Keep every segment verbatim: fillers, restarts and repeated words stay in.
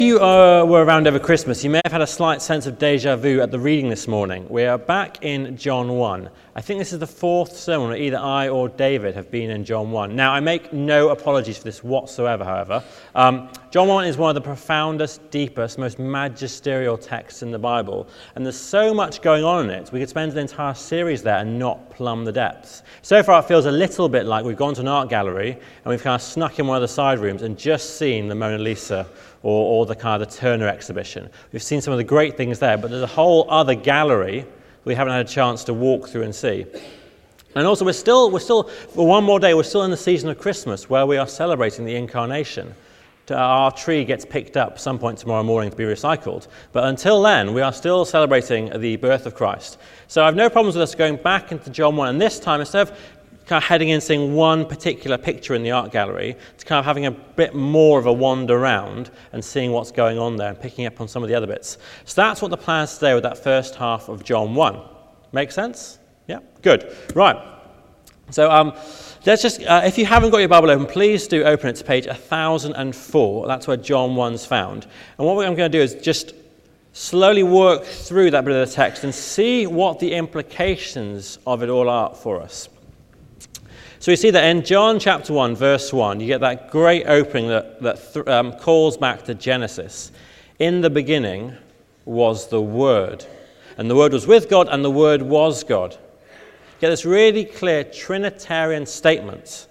If you uh, were around over Christmas, you may have had a slight sense of deja vu at the reading this morning. We are back in John one. I think this is the fourth sermon where either I or David have been in John one. Now, I make no apologies for this whatsoever, however. Um, John one is one of the profoundest, deepest, most magisterial texts in the Bible. And there's so much going on in it, we could spend an entire series there and not plumb the depths. So far, it feels a little bit like we've gone to an art gallery and we've kind of snuck in one of the side rooms and just seen the Mona Lisa or, or the kind of the Turner exhibition. We've seen some of the great things there, but there's a whole other gallery we haven't had a chance to walk through and see. And also, we're still, we're still, for one more day, we're still in the season of Christmas where we are celebrating the Incarnation. Our tree gets picked up some point tomorrow morning to be recycled. But until then, we are still celebrating the birth of Christ. So I have no problems with us going back into John one. And this time, instead of kind of heading in seeing one particular picture in the art gallery, to kind of having a bit more of a wander around and seeing what's going on there and picking up on some of the other bits. So that's what the plan is today with that first half of John one. Make sense? Yeah? Good. Right. So um, let's just, uh, if you haven't got your Bible open, please do open it to page one thousand four. That's where John one's found. And what I'm going to do is just slowly work through that bit of the text and see what the implications of it all are for us. So we see that in John chapter one, verse one, you get that great opening that, that th- um, calls back to Genesis. In the beginning was the Word, and the Word was with God, and the Word was God. You get this really clear Trinitarian statement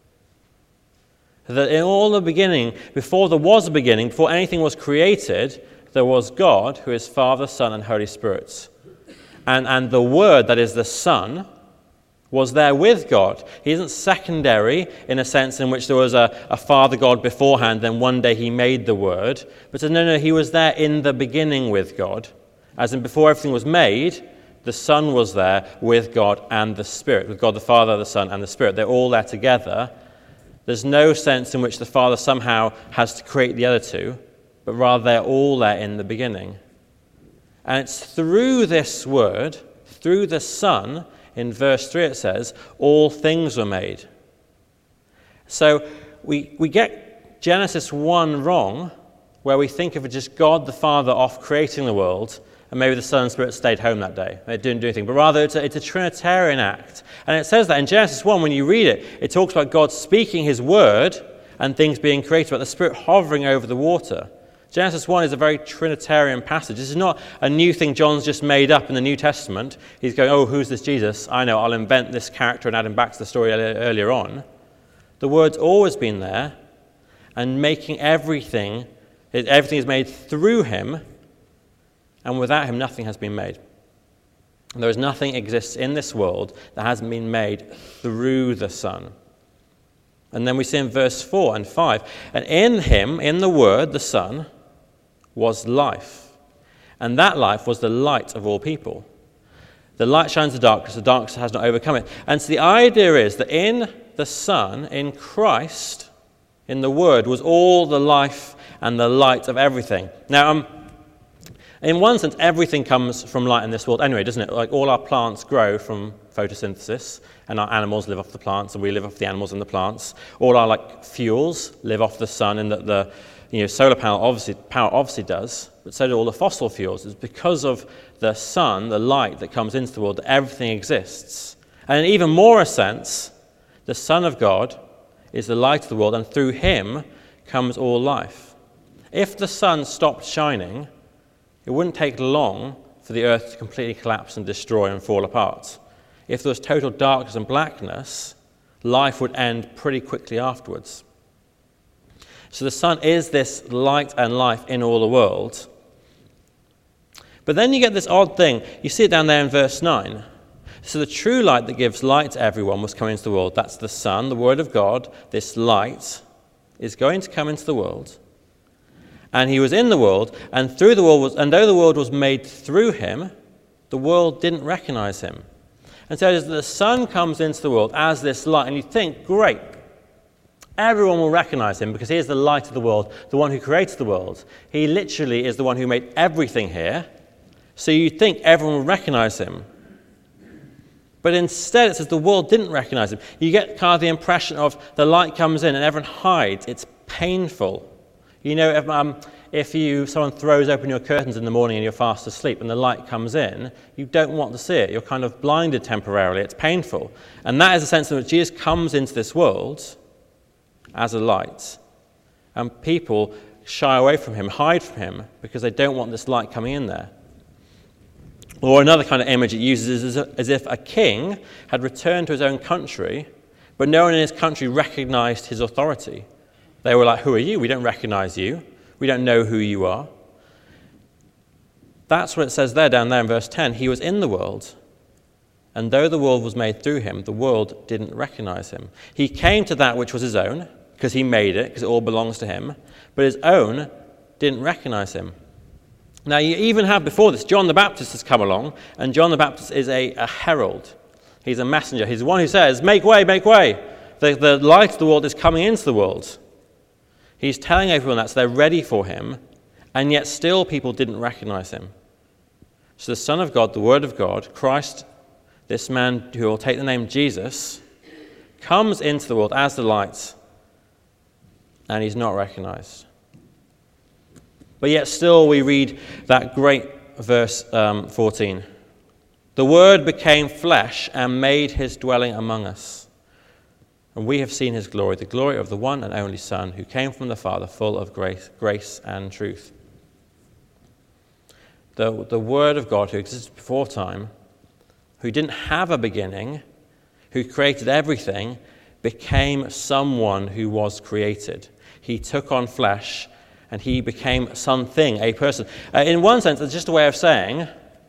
that in all the beginning, before there was a beginning, before anything was created, there was God, who is Father, Son, and Holy Spirit. And, and the Word, that is the Son, was there with God. He isn't secondary in a sense in which there was a, a Father God beforehand, then one day he made the Word. But no, no, he was there in the beginning with God. As in before everything was made, the Son was there with God and the Spirit, with God the Father, the Son, and the Spirit. They're all there together. There's no sense in which the Father somehow has to create the other two, but rather they're all there in the beginning. And it's through this Word, through the Son, in verse three it says, all things were made. So we we get Genesis one wrong, where we think of it just God the Father off creating the world, and maybe the Son and Spirit stayed home that day. They didn't do anything. But rather, it's a, it's a Trinitarian act. And it says that in Genesis one, when you read it, it talks about God speaking his word and things being created, about the Spirit hovering over the water. Genesis one is a very Trinitarian passage. This is not a new thing John's just made up in the New Testament. He's going, oh, who's this Jesus? I know, I'll invent this character and add him back to the story earlier on. The word's always been there, and making everything, everything is made through him, and without him nothing has been made. There is nothing exists in this world that hasn't been made through the Son. And then we see in verse four and five, and in him, in the Word, the Son, was life. And that life was the light of all people. The light shines in the darkness, the darkness has not overcome it. And so the idea is that in the Son, in Christ, in the Word, was all the life and the light of everything. Now, um, in one sense, everything comes from light in this world anyway, doesn't it? Like all our plants grow from photosynthesis, and our animals live off the plants, and we live off the animals and the plants. All our like fuels live off the sun, and that the you know solar panel obviously power obviously does, but so do all the fossil fuels. It's because of the sun, the light that comes into the world, that everything exists. And in even more a sense, the Son of God is the light of the world, and through him comes all life. If the sun stopped shining, it wouldn't take long for the earth to completely collapse and destroy and fall apart. If there was total darkness and blackness, life would end pretty quickly afterwards. So the Son is this light and life in all the world. But then you get this odd thing. You see it down there in verse nine. So the true light that gives light to everyone was coming into the world. That's the Son, the Word of God. This light is going to come into the world. And he was in the world, and through the world was, and though the world was made through him, the world didn't recognize him. And so as the Son comes into the world as this light, and you think, great, everyone will recognize him because he is the light of the world, the one who created the world. He literally is the one who made everything here. So you think everyone will recognize him. But instead it says the world didn't recognize him. You get kind of the impression of the light comes in and everyone hides. It's painful. You know, if, um, if you someone throws open your curtains in the morning and you're fast asleep and the light comes in, you don't want to see it. You're kind of blinded temporarily. It's painful. And that is the sense in which Jesus comes into this world as a light. And people shy away from him, hide from him, because they don't want this light coming in there. Or another kind of image it uses is as if a king had returned to his own country, but no one in his country recognized his authority. They were like, who are you? We don't recognize you. We don't know who you are. That's what it says there, down there in verse ten. He was in the world, and though the world was made through him, the world didn't recognize him. He came to that which was his own, because he made it, because it all belongs to him, but his own didn't recognize him. Now, you even have before this, John the Baptist has come along, and John the Baptist is a, a herald. He's a messenger. He's the one who says, make way, make way. The, the light of the world is coming into the world. He's telling everyone that, so they're ready for him, and yet still people didn't recognize him. So the Son of God, the Word of God, Christ, this man who will take the name Jesus, comes into the world as the light, and he's not recognized. But yet still we read that great verse um, fourteen. The Word became flesh and made his dwelling among us. And we have seen his glory, the glory of the one and only Son, who came from the Father, full of grace, grace and truth. The, the Word of God, who existed before time, who didn't have a beginning, who created everything, became someone who was created. He took on flesh, and he became something, a person. Uh, in one sense, it's just a way of saying,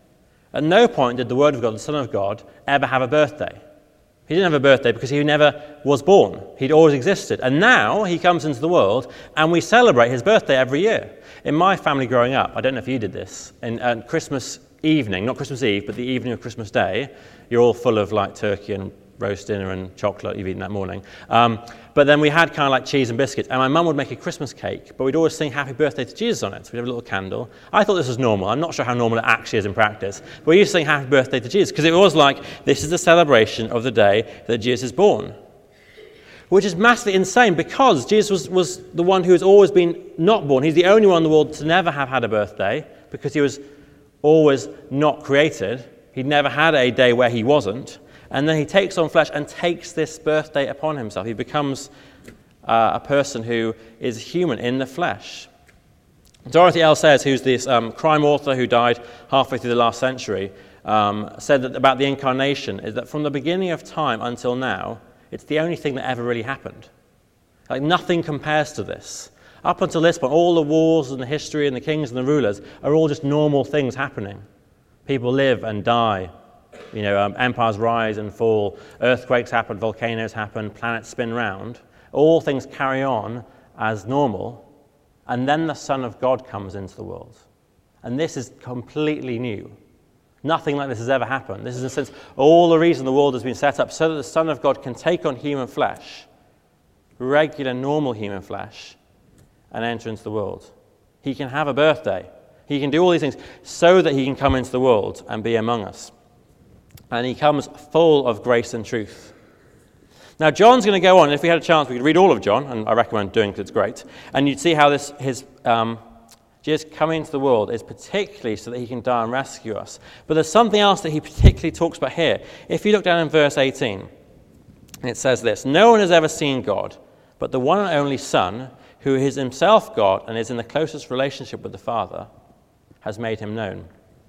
at no point did the Word of God, the Son of God, ever have a birthday. He didn't have a birthday because he never was born. He'd always existed. And now he comes into the world, and we celebrate his birthday every year. In my family growing up, I don't know if you did this, in uh, Christmas evening, not Christmas Eve, but the evening of Christmas Day, you're all full of like turkey and roast dinner and chocolate you've eaten that morning. Um, but then we had kind of like cheese and biscuits, and my mum would make a Christmas cake, but we'd always sing happy birthday to Jesus on it. So we'd have a little candle. I thought this was normal. I'm not sure how normal it actually is in practice, but we used to sing happy birthday to Jesus because it was like, this is the celebration of the day that Jesus is born. Which is massively insane because Jesus was, was the one who has always been not born. He's the only one in the world to never have had a birthday because he was always not created. He'd never had a day where he wasn't. And then he takes on flesh and takes this birthday upon himself. He becomes uh, a person who is human in the flesh. Dorothy L. Sayers, who's this um, crime author who died halfway through the last century, um, said that about the incarnation is that from the beginning of time until now, it's the only thing that ever really happened. Like nothing compares to this. Up until this point, all the wars and the history and the kings and the rulers are all just normal things happening. People live and die. You know, um, empires rise and fall, earthquakes happen, volcanoes happen, planets spin round. All things carry on as normal, and then the Son of God comes into the world. And this is completely new. Nothing like this has ever happened. This is, in a sense, all the reason the world has been set up, so that the Son of God can take on human flesh, regular, normal human flesh, and enter into the world. He can have a birthday. He can do all these things so that he can come into the world and be among us. And he comes full of grace and truth. Now, John's going to go on. If we had a chance, we could read all of John, and I recommend doing it because it's great. And you'd see how this his um, Jesus coming into the world is particularly so that he can die and rescue us. But there's something else that he particularly talks about here. If you look down in verse eighteen, it says this: no one has ever seen God, but the one and only Son, who is himself God and is in the closest relationship with the Father, has made him known.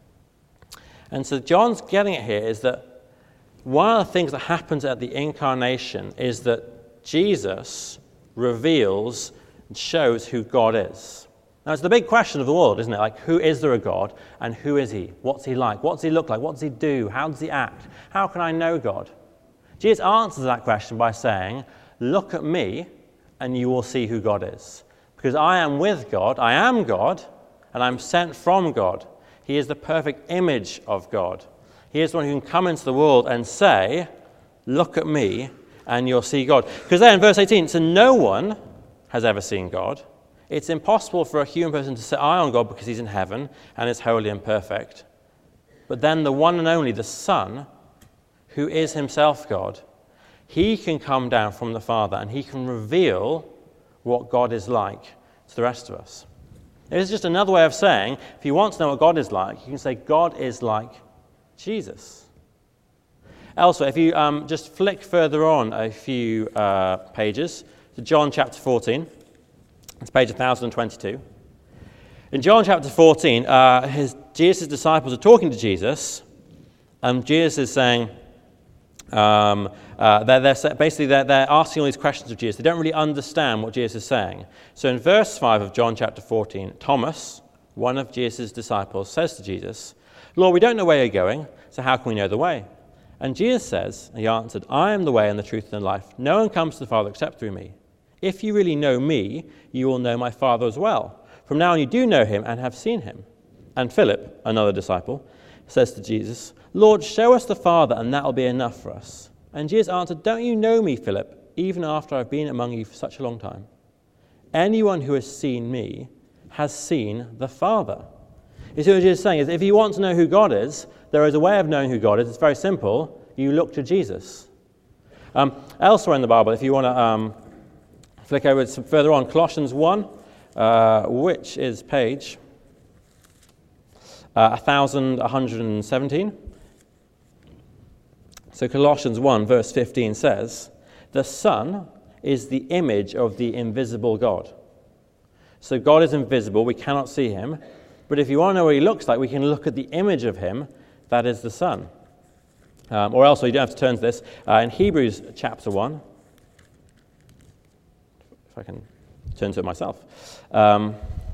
And so John's getting at here is that one of the things that happens at the incarnation is that Jesus reveals and shows who God is. Now, it's the big question of the world, isn't it? Like, who is there a God, and who is he? What's he like? What does he look like? What does he do? How does he act? How can I know God? Jesus answers that question by saying, look at me, and you will see who God is. Because I am with God, I am God, and I'm sent from God. He is the perfect image of God. He is the one who can come into the world and say, look at me, and you'll see God. Because there in verse eighteen, so no one has ever seen God. It's impossible for a human person to set eye on God because he's in heaven and is holy and perfect. But then the one and only, the Son, who is himself God, he can come down from the Father and he can reveal what God is like to the rest of us. It's just another way of saying, if you want to know what God is like, you can say God is like Jesus. Elsewhere, if you um, just flick further on a few uh, pages to John chapter fourteen, it's page one thousand twenty-two. In John chapter fourteen, uh, his, Jesus' disciples are talking to Jesus, and Jesus is saying, um, uh, they're, they're basically they're, they're asking all these questions of Jesus. They don't really understand what Jesus is saying. So in verse five of John chapter fourteen, Thomas, one of Jesus' disciples, says to Jesus, "Lord, we don't know where you're going, so how can we know the way?" And Jesus says, he answered, "I am the way and the truth and the life. No one comes to the Father except through me. If you really know me, you will know my Father as well. From now on you do know him and have seen him." And Philip, another disciple, says to Jesus, "Lord, show us the Father, and that will be enough for us." And Jesus answered, "Don't you know me, Philip, even after I've been among you for such a long time? Anyone who has seen me has seen the Father." You see what Jesus is saying is, if you want to know who God is, there is a way of knowing who God is. It's very simple. You look to Jesus. Um, elsewhere in the Bible, if you want to um, flick over some further on, Colossians one, uh, which is page uh, one thousand one hundred seventeen. So Colossians one, verse fifteen says, "The Son is the image of the invisible God." So God is invisible. We cannot see him. But if you want to know what he looks like, we can look at the image of him, that is the Son. Um, or else, you don't have to turn to this. Uh, in Hebrews chapter one, if I can turn to it myself. Um,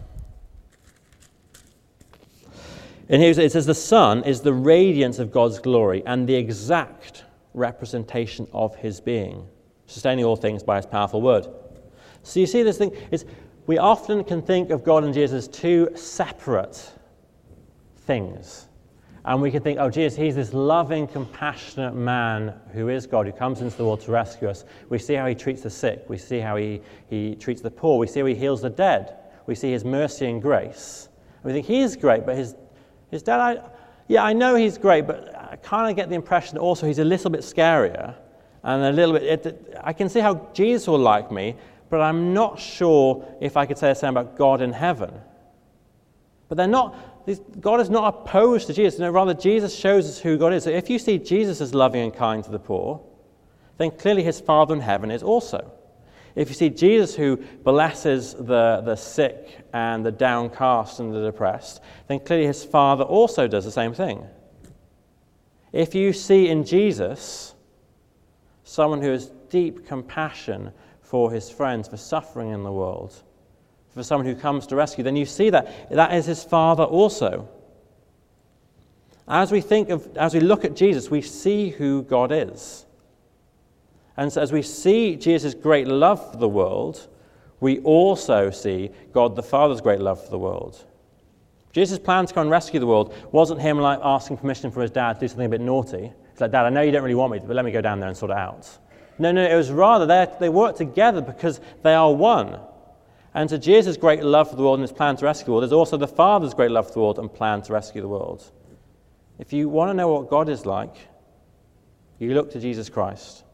in Hebrews, it says, "The Son is the radiance of God's glory and the exact representation of his being, sustaining all things by his powerful word." So you see this thing is, we often can think of God and Jesus as two separate things. And we can think, oh, Jesus, he's this loving, compassionate man who is God, who comes into the world to rescue us. We see how he treats the sick. We see how he, he treats the poor. We see how he heals the dead. We see his mercy and grace. And we think he's great, but his, his dad, I, yeah, I know he's great, but I kind of get the impression that also he's a little bit scarier. And a little bit, it, it, I can see how Jesus will like me, but I'm not sure if I could say the same about God in heaven. But they're not, God is not opposed to Jesus. No, rather, Jesus shows us who God is. So if you see Jesus as loving and kind to the poor, then clearly his Father in heaven is also. If you see Jesus who blesses the, the sick and the downcast and the depressed, then clearly his Father also does the same thing. If you see in Jesus someone who has deep compassion for his friends, for suffering in the world, for someone who comes to rescue, then you see that that is his Father also. As we think of, as we look at Jesus, we see who God is. And so as we see Jesus' great love for the world, we also see God the Father's great love for the world. Jesus' plan to come and rescue the world wasn't him like asking permission from his dad to do something a bit naughty. It's like, "Dad, I know you don't really want me to, but let me go down there and sort it out." No, no, it was rather they they work together because they are one. And to Jesus' great love for the world and his plan to rescue the world, there's also the Father's great love for the world and plan to rescue the world. If you want to know what God is like, you look to Jesus Christ.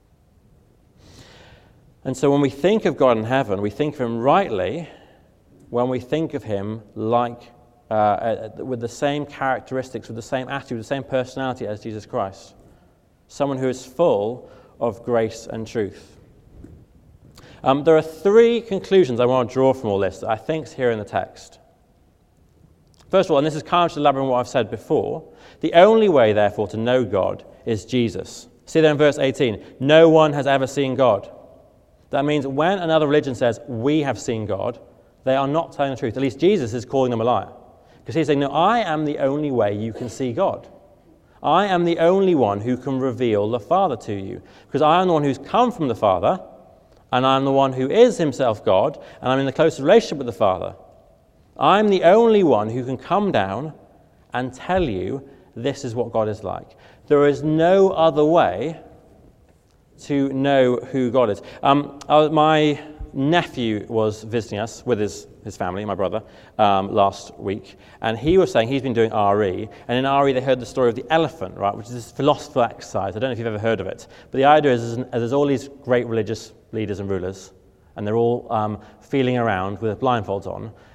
And so when we think of God in heaven, we think of him rightly when we think of him like uh, with the same characteristics, with the same attitude, the same personality as Jesus Christ. Someone who is full of grace and truth. Um, there are three conclusions I want to draw from all this that I think is here in the text. First of all, and this is kind of just elaborating on what I've said before, the only way, therefore, to know God is Jesus. See there in verse eighteen, no one has ever seen God. That means when another religion says, we have seen God, they are not telling the truth. At least Jesus is calling them a liar. Because he's saying, no, I am the only way you can see God. I am the only one who can reveal the Father to you. Because I am the one who's come from the Father, and I'm the one who is himself God, and I'm in the closest relationship with the Father. I'm the only one who can come down and tell you this is what God is like. There is no other way to know who God is. Um, uh, my nephew was visiting us with his, his family, my brother, um, last week, and he was saying he's been doing R E, and in R E they heard the story of the elephant, right, which is this philosophical exercise. I don't know if you've ever heard of it, but the idea is, is there's all these great religious leaders and rulers, and they're all um, feeling around with blindfolds on,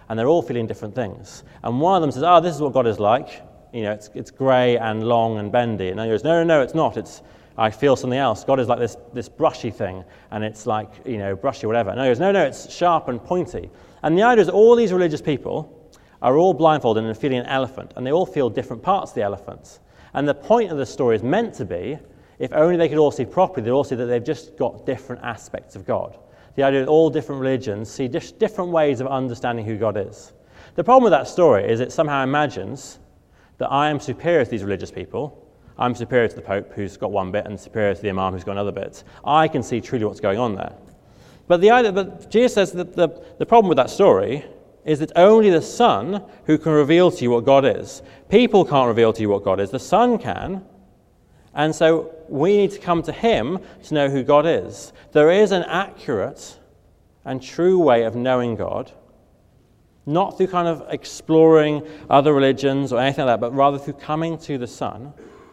and they're all feeling different things. And one of them says, oh, this is what God is like. You know, it's it's grey and long and bendy. And he goes, no, no, no, it's not. It's I feel something else. God is like this this brushy thing, and it's like, you know, brushy or whatever. And he goes, no, no, it's sharp and pointy. And the idea is all these religious people are all blindfolded and feeling an elephant, and they all feel different parts of the elephant. And the point of the story is meant to be, if only they could all see properly, they'd all see that they've just got different aspects of God. The idea that all different religions see just different ways of understanding who God is. The problem with that story is it somehow imagines that I am superior to these religious people. I'm superior to the Pope, who's got one bit, and superior to the Imam, who's got another bit. I can see truly what's going on there. But the idea, but Jesus says that the, the problem with that story is that only the Son who can reveal to you what God is. People can't reveal to you what God is. The Son can. And so we need to come to him to know who God is. There is an accurate and true way of knowing God, not through kind of exploring other religions or anything like that, but rather through coming to the Son.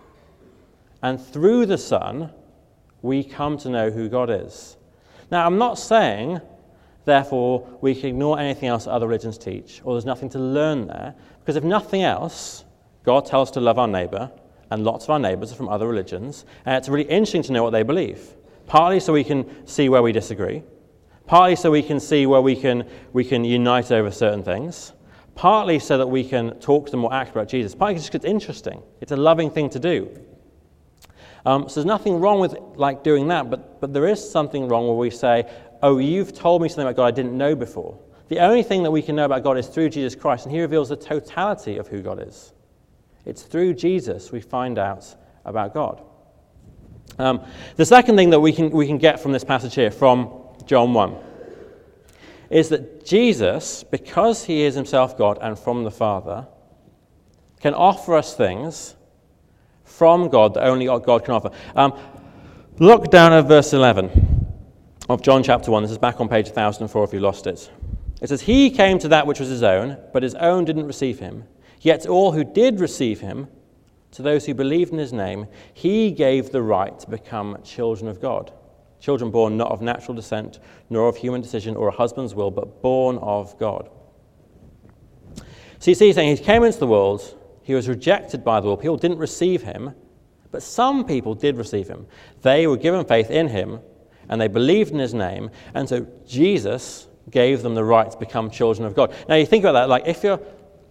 And through the Son, we come to know who God is. Now, I'm not saying, therefore, we can ignore anything else that other religions teach, or there's nothing to learn there, because if nothing else, God tells us to love our neighbour, and lots of our neighbours are from other religions, and it's really interesting to know what they believe, partly so we can see where we disagree, partly so we can see where we can we can unite over certain things, partly so that we can talk to them more accurately about Jesus, partly just because it's interesting. It's a loving thing to do. Um, so there's nothing wrong with like doing that, but but there is something wrong where we say, oh, you've told me something about God I didn't know before. The only thing that we can know about God is through Jesus Christ, and he reveals the totality of who God is. It's through Jesus we find out about God. Um, the second thing that we can we can get from this passage here, from John one, is that Jesus, because he is himself God and from the Father, can offer us things from God that only God can offer. Um, look down at verse eleven of John chapter one. This is back on page one thousand four if you lost it. It says, he came to that which was his own, but his own didn't receive him. Yet to all who did receive him, to those who believed in his name, he gave the right to become children of God. Children born not of natural descent, nor of human decision or a husband's will, but born of God. So you see, he's saying he came into the world, he was rejected by the world, people didn't receive him, but some people did receive him. They were given faith in him, and they believed in his name, and so Jesus gave them the right to become children of God. Now you think about that, like if you're,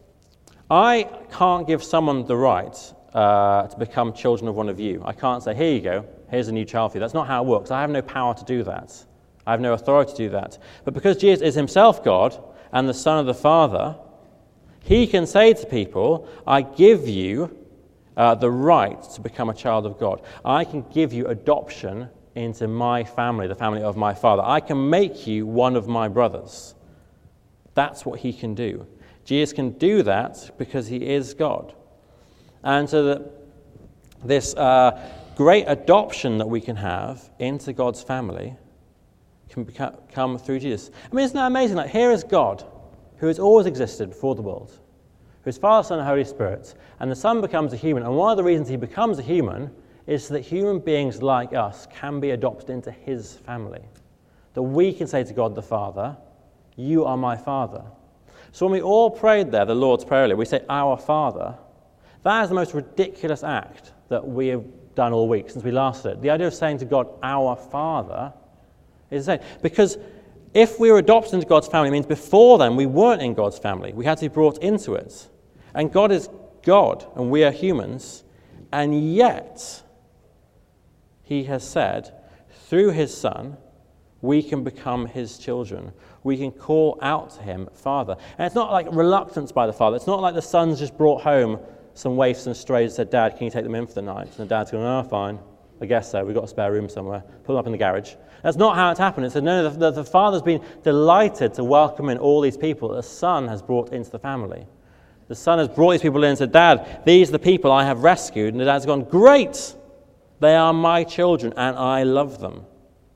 I can't give someone the right uh, to become children of one of you. I can't say, here you go, here's a new child for you. That's not how it works. I have no power to do that. I have no authority to do that. But because Jesus is himself God and the Son of the Father, he can say to people, I give you uh, the right to become a child of God. I can give you adoption into my family, the family of my Father. I can make you one of my brothers. That's what he can do. Jesus can do that because he is God. And so that this uh, great adoption that we can have into God's family can become, come through Jesus. I mean, isn't that amazing? Like, here is God, who has always existed before the world, who is Father, Son, and Holy Spirit, and the Son becomes a human. And one of the reasons he becomes a human is so that human beings like us can be adopted into his family. That we can say to God the Father, you are my Father. So when we all prayed there, the Lord's Prayer, we say, our Father, that is the most ridiculous act that we have done all week since we last did it. The idea of saying to God, our Father, is the same. Because if we were adopted into God's family, it means before then we weren't in God's family. We had to be brought into it. And God is God, and we are humans, and yet he has said, through his Son, we can become his children. We can call out to him, Father. And it's not like reluctance by the Father. It's not like the Son's just brought home some waifs and strays and said, Dad, can you take them in for the night? And the Dad's going, oh, fine. I guess so. We've got a spare room somewhere. Put them up in the garage. That's not how it's happened. It said, no, the, the, the Father's been delighted to welcome in all these people that the Son has brought into the family. The Son has brought these people in and said, Dad, these are the people I have rescued. And the Dad's gone, great! They are my children and I love them.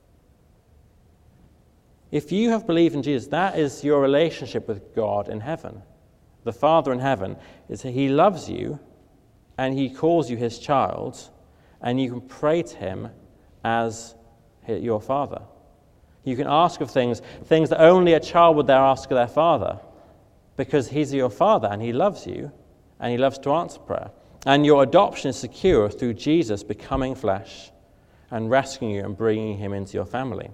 If you have believed in Jesus, that is your relationship with God in heaven. The Father in heaven is that he loves you and he calls you his child, and you can pray to him as your Father. You can ask of things, things that only a child would dare ask of their father. because he's your Father and he loves you and he loves to answer prayer. And your adoption is secure through Jesus becoming flesh and rescuing you and bringing him into your family.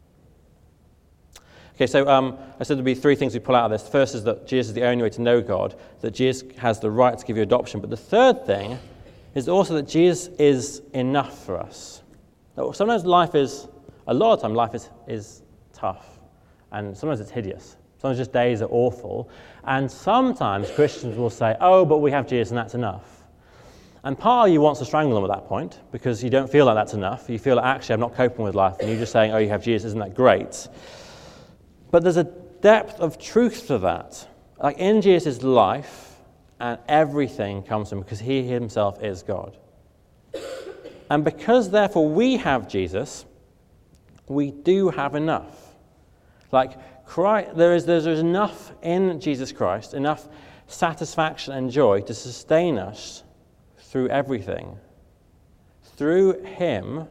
Okay, so um, I said there'd be three things we pull out of this. The first is that Jesus is the only way to know God, that Jesus has the right to give you adoption. But the third thing is also that Jesus is enough for us. Sometimes life is, a lot of time life is, is tough, and sometimes it's hideous. Sometimes just days are awful. And sometimes Christians will say, oh, but we have Jesus and that's enough. And part of you wants to strangle them at that point because you don't feel like that's enough. You feel like, actually, I'm not coping with life. And you're just saying, oh, you have Jesus, isn't that great? But there's a depth of truth to that. Like in Jesus' life, and everything comes from him because he himself is God. And because, therefore, we have Jesus, we do have enough. Like, Christ, there is there's enough in Jesus Christ, enough satisfaction and joy to sustain us through everything. Through him,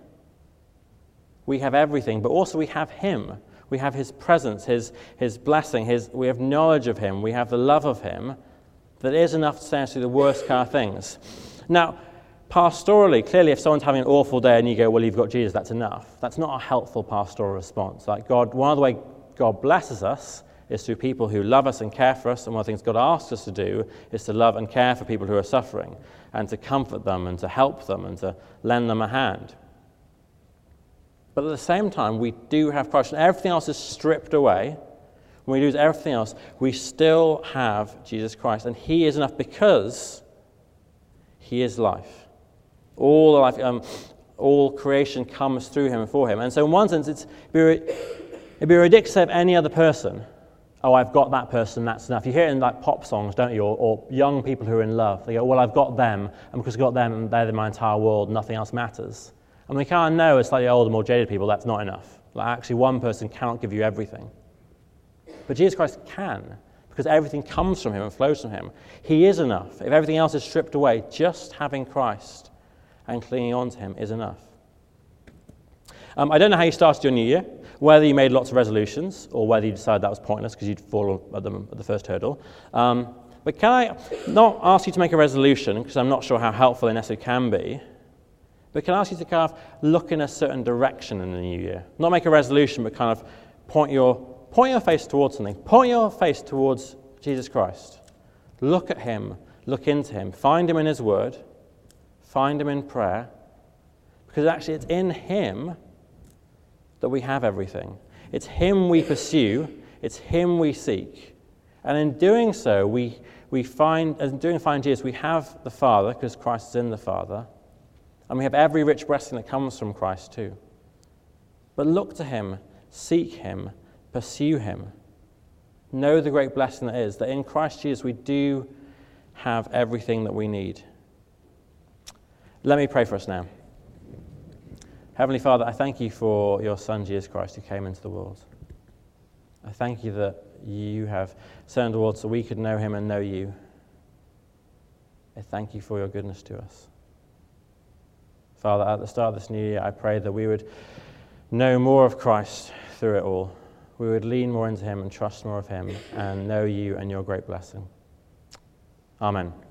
we have everything, but also we have him. We have his presence, his, his blessing, his, we have knowledge of him, we have the love of him that is enough to stand through the worst kind of things. Now, pastorally, clearly if someone's having an awful day and you go, well, you've got Jesus, that's enough. That's not a helpful pastoral response. Like God, one of the ways God blesses us is through people who love us and care for us, and one of the things God asks us to do is to love and care for people who are suffering and to comfort them and to help them and to lend them a hand. But at the same time, we do have Christ, and everything else is stripped away. When we lose everything else, we still have Jesus Christ, and he is enough because he is life. All life, um, all creation comes through him and for him. And so in one sense, it's, it'd be ridiculous to have any other person, oh, I've got that person, that's enough. You hear it in like pop songs, don't you, or, or young people who are in love. They go, well, I've got them, and because I've got them, they're my entire world, nothing else matters. And we kind of know as slightly older, more jaded people, that's not enough. Like actually one person cannot give you everything. But Jesus Christ can, because everything comes from him and flows from him. He is enough. If everything else is stripped away, just having Christ and clinging on to him is enough. Um, I don't know how you started your new year, whether you made lots of resolutions or whether you decided that was pointless because you'd fall at them at the first hurdle. Um, but can I not ask you to make a resolution, because I'm not sure how helpful they necessarily can be, but can I ask you to kind of look in a certain direction in the new year? Not make a resolution, but kind of point your point your face towards something. Point your face towards Jesus Christ. Look at him. Look into him. Find him in his word. Find him in prayer. Because actually it's in him that we have everything. It's him we pursue. It's him we seek. And in doing so, we, we find, as in doing find Jesus, we have the Father, because Christ is in the Father. And we have every rich blessing that comes from Christ too. But look to him, seek him, pursue him. Know the great blessing that is, that in Christ Jesus we do have everything that we need. Let me pray for us now. Heavenly Father, I thank you for your Son, Jesus Christ, who came into the world. I thank you that you have sent the world so we could know him and know you. I thank you for your goodness to us. Father, at the start of this new year, I pray that we would know more of Christ through it all. We would lean more into him and trust more of him and know you and your great blessing. Amen.